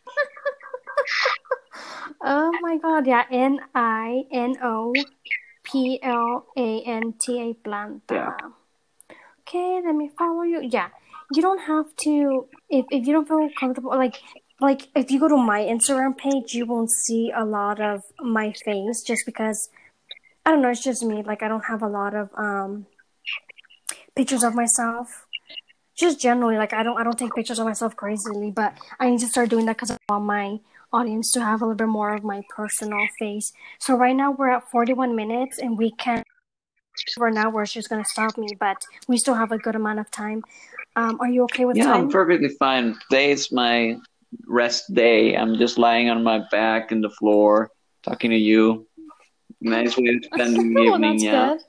Speaker 1: Oh my god, yeah. N I N O P L A N T A planta.
Speaker 2: Yeah.
Speaker 1: Okay, let me follow you. Yeah. You don't have to if if you don't feel comfortable, like like if you go to my Instagram page, you won't see a lot of my face, just because I don't know, it's just me. Like I don't have a lot of um pictures of myself. Just generally, like I don't I don't take pictures of myself crazily, but I need to start doing that because I want my audience to have a little bit more of my personal face. So right now we're at forty-one minutes, and we can over an hour. She's gonna stop me, but we still have a good amount of time. Um, are you okay with
Speaker 2: Yeah,
Speaker 1: time?
Speaker 2: I'm perfectly fine. Today is my rest day. I'm just lying on my back in the floor, talking to you. Nice way of spending the
Speaker 1: Well,
Speaker 2: evening,
Speaker 1: that's
Speaker 2: yeah.
Speaker 1: good.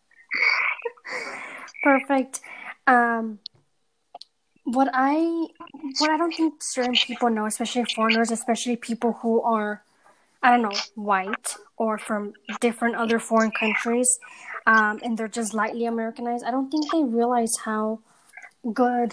Speaker 1: Perfect. Um, what I what I don't think certain people know, especially foreigners, especially people who are, I don't know, white or from different other foreign countries, um, and they're just lightly Americanized. I don't think they realize how good,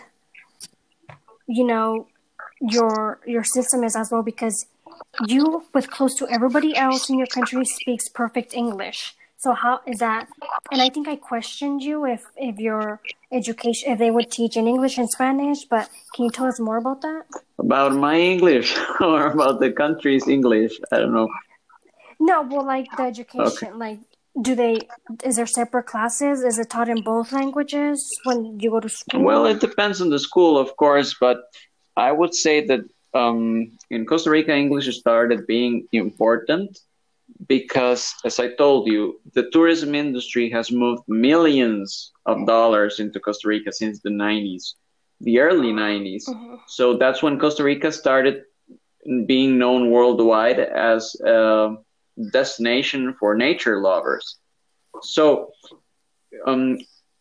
Speaker 1: you know, your your system is as well, because you, with close to everybody else in your country, speaks perfect English. So how is that? And I think I questioned you if if your education, if they would teach in English and Spanish, but can you tell us more about that?
Speaker 2: About my English or about the country's English? I don't know.
Speaker 1: No, well, like the education,
Speaker 2: Okay.
Speaker 1: like do they? Is there separate classes? Is it taught in both languages when you go to school?
Speaker 2: Well, it depends on the school, of course, but I would say that um, in Costa Rica, English started being important because, as I told you, the tourism industry has moved millions of dollars into Costa Rica since the nineties, the early nineties.
Speaker 1: Mm-hmm.
Speaker 2: So that's when Costa Rica started being known worldwide as a destination for nature lovers. So, um,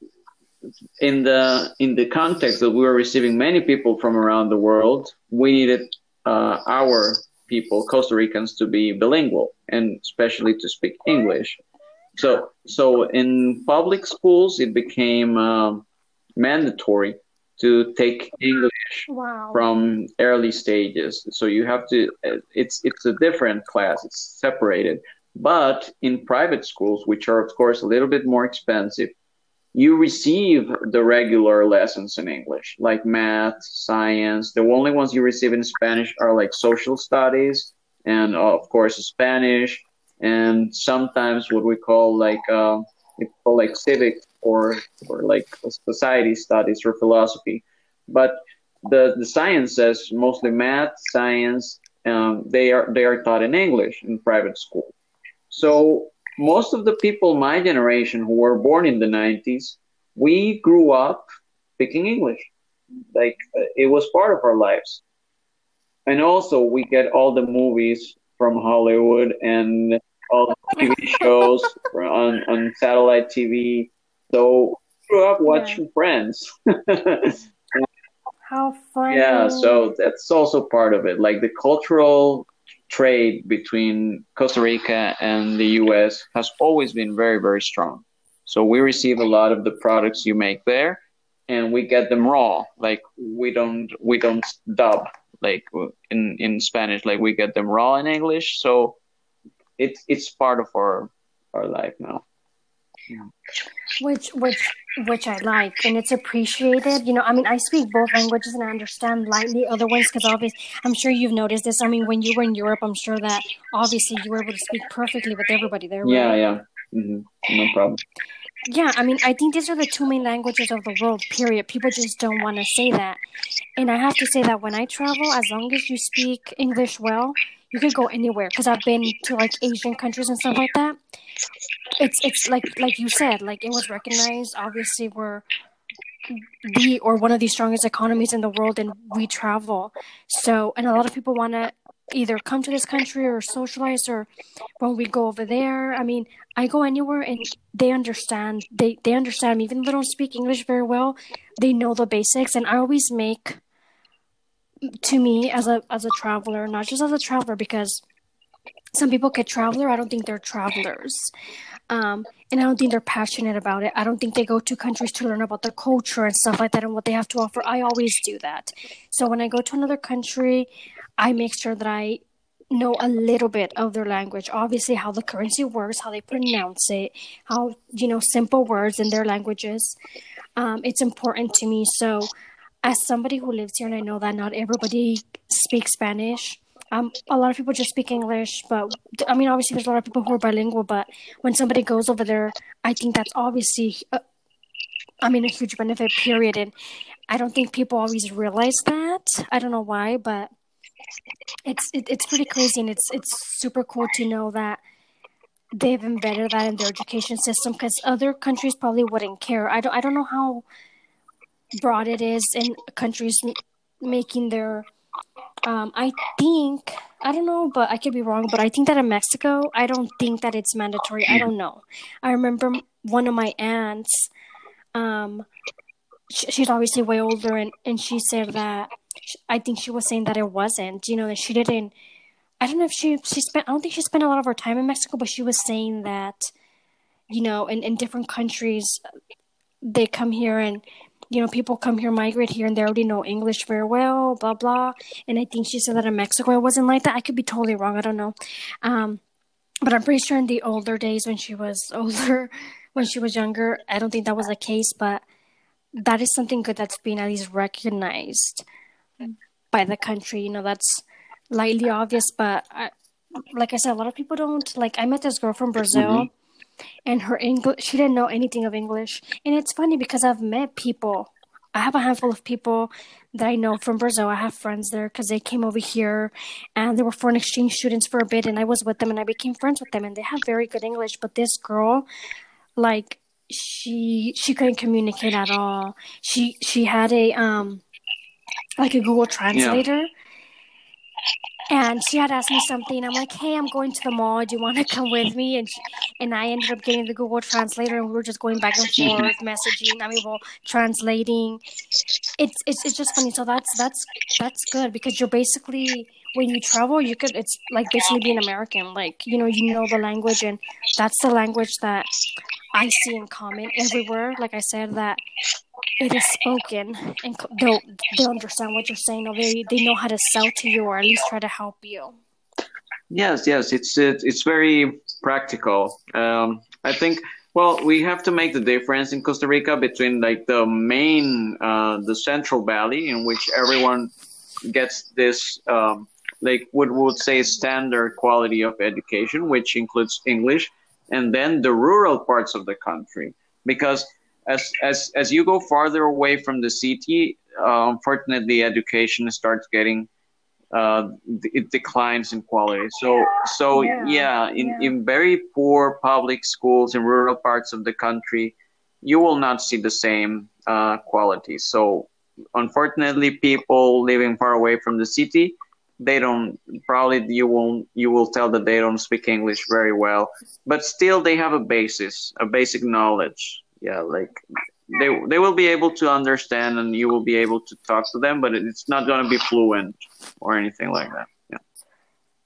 Speaker 2: in the in the context that we were receiving many people from around the world, we needed uh, our people, Costa Ricans, to be bilingual and especially to speak English. So, so in public schools, it became um, mandatory to take English
Speaker 1: Wow.
Speaker 2: from early stages. So you have to. It's it's a different class. It's separated. But in private schools, which are of course a little bit more expensive, you receive the regular lessons in English, like math, science. The only ones you receive in Spanish are like social studies and, uh, of course, Spanish, and sometimes what we call like uh, it's called like civics or or like society studies or philosophy. But the the sciences, mostly math, science, um, they are they are taught in English in private school. So most of the people my generation who were born in the nineties, we grew up speaking English. Like uh, it was part of our lives. And also we get all the movies from Hollywood and all the T V shows on, on satellite T V. So we grew up watching
Speaker 1: Yeah.
Speaker 2: Friends.
Speaker 1: How funny.
Speaker 2: Yeah, so that's also part of it. Like the cultural trade between Costa Rica and the U S has always been very, very strong. So we receive a lot of the products you make there, and we get them raw. Like we don't we don't dub like in in Spanish. Like we get them raw in English. So it's it's part of our our life now. Yeah.
Speaker 1: which which which I like, and it's appreciated. You know, I mean, I speak both languages and I understand lightly other ones because obviously, I'm sure you've noticed this. I mean, when you were in Europe, I'm sure that obviously you were able to speak perfectly with everybody there, right?
Speaker 2: Yeah, yeah. Mm-hmm. No problem.
Speaker 1: Yeah, I mean, I think these are the two main languages of the world, period. People just don't want to say that. And I have to say that when I travel, as long as you speak English well, you could go anywhere. Because I've been to like Asian countries and stuff like that. It's it's like like you said, like it was recognized. Obviously, we're the or one of the strongest economies in the world, and we travel. So, and a lot of people want to either come to this country or socialize, or when we go over there. I mean, I go anywhere and they understand. They they understand me, even if they don't speak English very well. They know the basics, and I always make to me as a as a traveler, not just as a traveler, because some people get traveler. I don't think they're travelers. Um, and I don't think they're passionate about it. I don't think they go to countries to learn about the culture and stuff like that and what they have to offer. I always do that. So when I go to another country, I make sure that I know a little bit of their language. Obviously, how the currency works, how they pronounce it, how, you know, simple words in their languages. Um, it's important to me. So as somebody who lives here, and I know that not everybody speaks Spanish, Um, a lot of people just speak English, but I mean, obviously, there's a lot of people who are bilingual. But when somebody goes over there, I think that's obviously, uh, I mean, a huge benefit. Period. And I don't think people always realize that. I don't know why, but it's it, it's pretty crazy, and it's it's super cool to know that they've embedded that in their education system. Because other countries probably wouldn't care. I don't I don't know how broad it is in countries making their. Um, I think, I don't know, but I could be wrong, but I think that in Mexico, I don't think that it's mandatory. I don't know. I remember one of my aunts, um, she, she's obviously way older, and, and she said that, I think she was saying that it wasn't, you know, that she didn't, I don't know if she, she spent, I don't think she spent a lot of her time in Mexico, but she was saying that, you know, in, in different countries, they come here and, you know, people come here, migrate here, and they already know English very well, blah, blah. And I think she said that in Mexico it wasn't like that. I could be totally wrong. I don't know. Um, but I'm pretty sure in the older days when she was older, when she was younger, I don't think that was the case. But that is something good that's being at least recognized by the country. You know, that's lightly obvious. But I, like I said, a lot of people don't. Like, I met this girl from Brazil. Mm-hmm. And her English, she didn't know anything of English. And it's funny because I've met people. I have a handful of people that I know from Brazil. I have friends there because they came over here and they were foreign exchange students for a bit. And I was with them and I became friends with them. And they have very good English. But this girl, like, she she couldn't communicate at all. She she had a, um like a Google Translator. Yeah. And she had asked me something. I'm like, hey, I'm going to the mall. Do you want to come with me? And she, and I ended up getting the Google Translator, and we were just going back and forth, messaging. I mean, well, translating. It's it's it's just funny. So that's that's that's good because you're basically, when you travel, you could, it's like basically being American. Like, you know, you know the language, and that's the language that I see in common everywhere. Like I said, that it is spoken, and they'll, they'll understand what you're saying, or they, they know how to sell to you, or at least try to help you.
Speaker 2: Yes, yes, it's it's, it's very practical. Um, I think, well, we have to make the difference in Costa Rica between like the main, uh, the Central Valley, in which everyone gets this, um, like what we would say standard quality of education, which includes English, and then the rural parts of the country, because As as as you go farther away from the city, uh, unfortunately, education starts getting uh, it declines in quality. So so yeah, yeah in yeah. in very poor public schools in rural parts of the country, you will not see the same uh, quality. So unfortunately, people living far away from the city, they don't probably you won't you will tell that they don't speak English very well, but still they have a basis, a basic knowledge. Yeah, like they they will be able to understand and you will be able to talk to them, but it's not going to be fluent or anything like that. Yeah.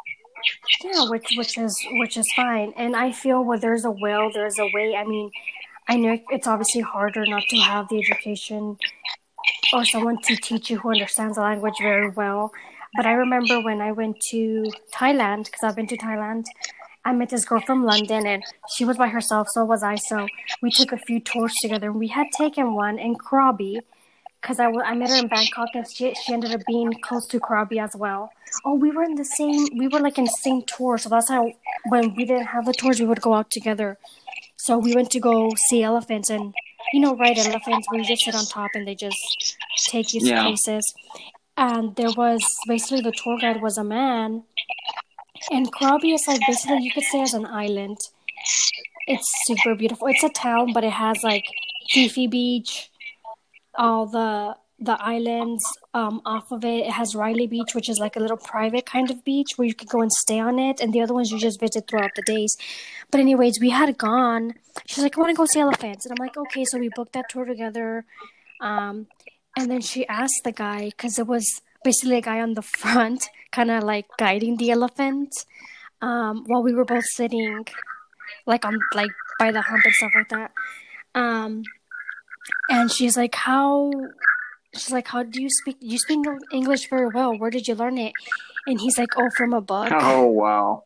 Speaker 1: Yeah, which which is which is fine. And I feel where there's a will, there's a way. I mean, I know it's obviously harder not to have the education or someone to teach you who understands the language very well. But I remember when I went to Thailand, because I've been to Thailand, I met this girl from London, and she was by herself, so was I. So we took a few tours together. We had taken one in Krabi, because I, w- I met her in Bangkok, and she, she ended up being close to Krabi as well. Oh, we were in the same, we were like in the same tour. So that's how, when we didn't have the tours, we would go out together. So we went to go see elephants and, you know, ride elephants where you just sit on top and they just take you to
Speaker 2: Yeah.
Speaker 1: places. And there was, basically the tour guide was a man. And Krabi is like, basically you could say as an island. It's super beautiful. It's a town, but it has like Phi Phi Beach, all the the islands um, off of it. It has Riley Beach, which is like a little private kind of beach where you could go and stay on it, and the other ones you just visit throughout the days. But anyways, we had gone. She's like, I want to go see elephants, and I'm like, okay. So we booked that tour together, um, and then she asked the guy, because it was basically a guy on the front, kind of like guiding the elephant, um, while we were both sitting like on like by the hump and stuff like that. Um, and she's like, how? She's like, how do you speak? You speak English very well. Where did you learn it? And he's like, oh, from a book.
Speaker 2: Oh wow.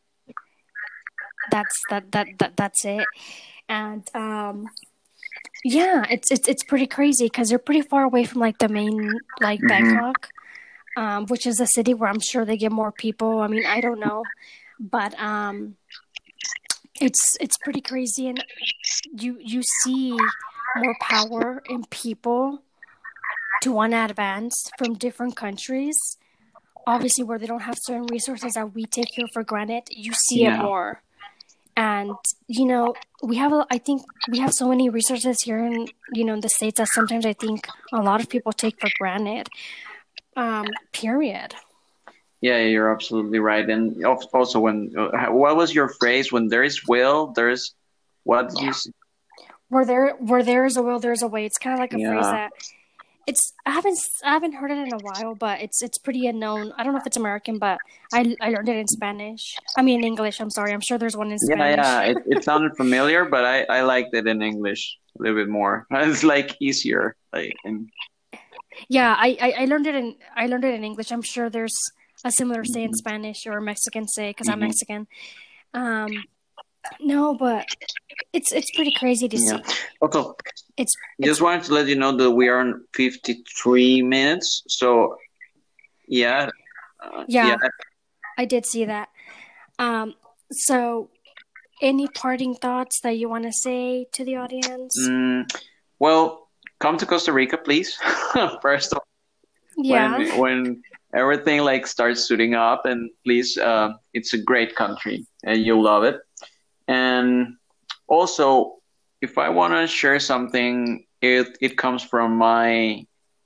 Speaker 1: That's that that that that's it. And um, yeah, it's it's it's pretty crazy because they're pretty far away from like the main like
Speaker 2: Mhm.
Speaker 1: Bangkok, um, which is a city where I'm sure they get more people. I mean, I don't know, but um, it's it's pretty crazy, and you you see more power in people to want to advance from different countries. Obviously, where they don't have certain resources that we take here for granted, you see it
Speaker 2: Yeah.
Speaker 1: more. And you know, we have a, I think we have so many resources here in you know in the States that sometimes I think a lot of people take for granted. Um, period.
Speaker 2: Yeah, you're absolutely right. And al- also, when uh, what was your phrase? When there is will, there's what did you say?
Speaker 1: Where there where there is a will, there's a way. It's kind of like a phrase
Speaker 2: Yeah.
Speaker 1: that it's I haven't I haven't heard it in a while, but it's it's pretty unknown. I don't know if it's American, but I I learned it in Spanish. I mean in English. I'm sorry. I'm sure there's one in
Speaker 2: Yeah,
Speaker 1: Spanish.
Speaker 2: yeah. It, it sounded familiar, but I, I liked it in English a little bit more. It's like easier. Like, and,
Speaker 1: Yeah, I, I, I learned it in I learned it in English. I'm sure there's a similar say in Spanish or Mexican say because I'm
Speaker 2: Mhm.
Speaker 1: Mexican. Um, no, but it's it's pretty crazy to
Speaker 2: yeah.
Speaker 1: see.
Speaker 2: Also,
Speaker 1: It's
Speaker 2: just wanted to let you know that we are on fifty-three minutes. So, yeah. Uh,
Speaker 1: yeah,
Speaker 2: yeah.
Speaker 1: I did see that. Um, so any parting thoughts that you want to say to the audience?
Speaker 2: Mm, well, come to Costa Rica, please. First of all,
Speaker 1: Yeah,
Speaker 2: when when everything like starts suiting up, and please, uh, it's a great country, and you'll love it. And also, if I want to share something, it it comes from my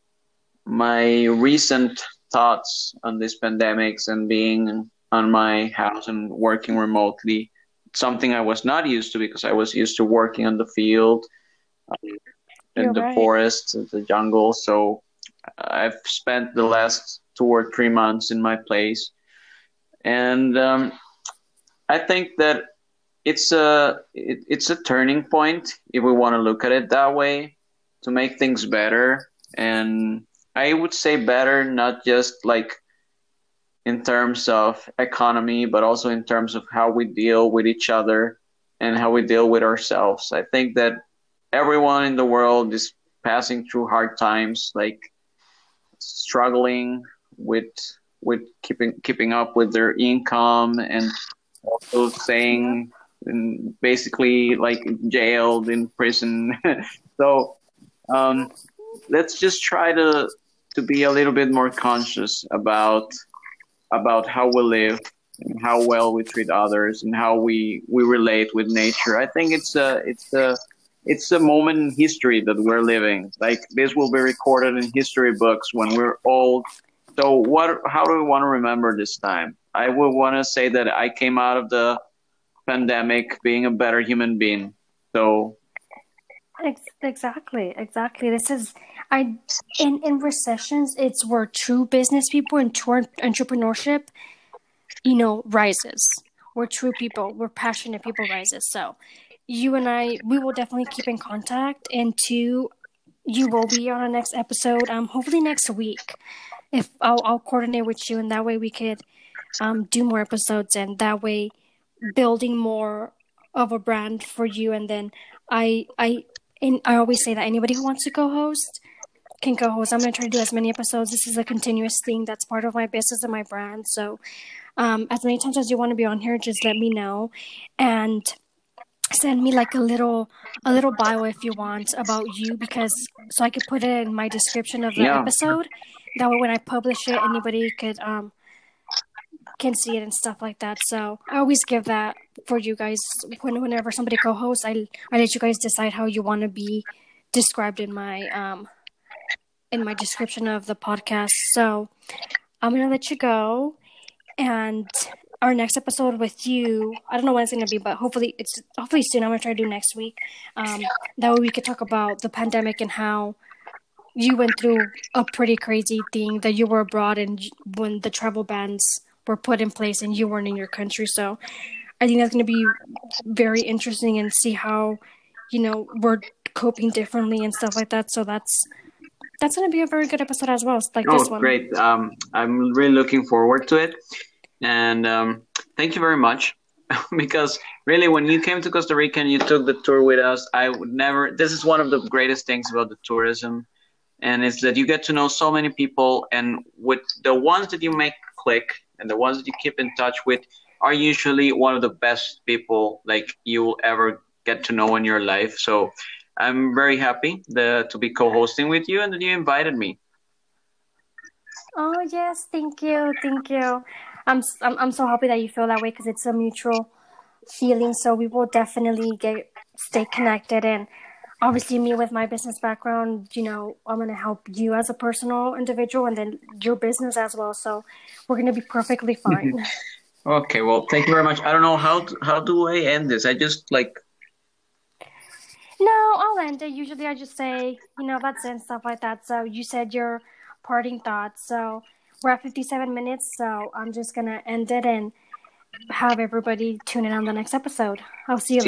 Speaker 2: my recent thoughts on these pandemics and being on my house and working remotely. Something I was not used to because I was used to working on the field, in
Speaker 1: you're
Speaker 2: the
Speaker 1: right.
Speaker 2: forest, in the jungle. So I've spent the last two or three months in my place, and um, I think that it's a it, it's a turning point if we want to look at it that way to make things better. And I would say better, not just like in terms of economy, but also in terms of how we deal with each other and how we deal with ourselves. I think that everyone in the world is passing through hard times, like struggling with with keeping keeping up with their income, and also staying in basically like jailed in prison. So um, let's just try to to be a little bit more conscious about about how we live and how well we treat others and how we we relate with nature. I think it's a it's a it's a moment in history that we're living. Like this will be recorded in history books when we're old. So what? How do we want to remember this time? I would want to say that I came out of the pandemic being a better human being. So
Speaker 1: Ex- exactly, exactly. This is I in in recessions. It's where true business people and true entrepreneurship you know, rises. Where true people, where passionate people rises. So you and I, we will definitely keep in contact. And two, you will be on our next episode, um, hopefully next week. If I'll, I'll coordinate with you, and that way we could um, do more episodes, and that way building more of a brand for you. And then I, I, and I always say that anybody who wants to co-host can co-host. I'm going to try to do as many episodes. This is a continuous thing that's part of my business and my brand. So um, as many times as you want to be on here, just let me know, and send me like a little a little bio if you want about you, because so I could put it in my description of the
Speaker 2: Yeah.
Speaker 1: episode. That way when I publish it, anybody could um can see it and stuff like that. So I always give that for you guys. When, whenever somebody co-hosts, I I let you guys decide how you want to be described in my um in my description of the podcast. So I'm gonna let you go, and our next episode with you, I don't know when it's gonna be, but hopefully it's hopefully soon. I'm gonna try to do next week. Um, that way we could talk about the pandemic and how you went through a pretty crazy thing, that you were abroad and when the travel bans were put in place and you weren't in your country. So I think that's gonna be very interesting, and see how, you know, we're coping differently and stuff like that. So that's that's gonna be a very good episode as well, like
Speaker 2: Oh,
Speaker 1: this one.
Speaker 2: great. Um, I'm really looking forward to it. And um, thank you very much. Because really, when you came to Costa Rica and you took the tour with us, I would never, this is one of the greatest things about the tourism. And it's that you get to know so many people. And with the ones that you make click and the ones that you keep in touch with are usually one of the best people like you will ever get to know in your life. So I'm very happy the, to be co-hosting with you and that you invited me.
Speaker 1: Oh yes, thank you, thank you. I'm I'm I'm so happy that you feel that way, because it's a mutual feeling. So we will definitely get stay connected, and obviously me with my business background, you know, I'm gonna help you as a personal individual, and then your business as well. So we're gonna be perfectly fine.
Speaker 2: Okay, well, thank you very much. I don't know how to, how do I end this? I just like
Speaker 1: No, I'll end it. Usually I just say, you know, that's it and stuff like that. So you said your parting thoughts. So we're at fifty-seven minutes. So I'm just going to end it and have everybody tune in on the next episode. I'll see you later.